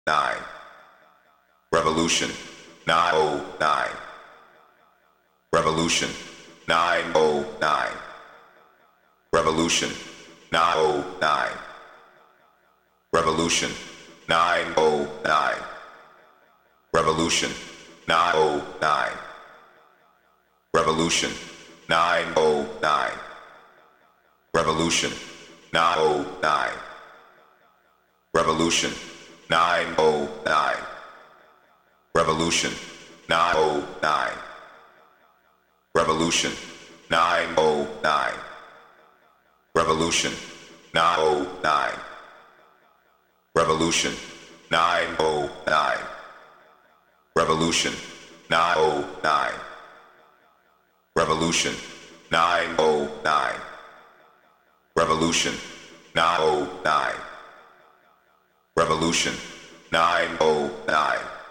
9. Revolution 909. Revolution 909. Revolution 909. Revolution 909. Revolution 909. Revolution 909. Revolution 909. Revolution 909. Revolution 909. Revolution 909. Revolution 909. Revolution 909. Revolution 909. Revolution 909. Revolution 909. Revolution 909.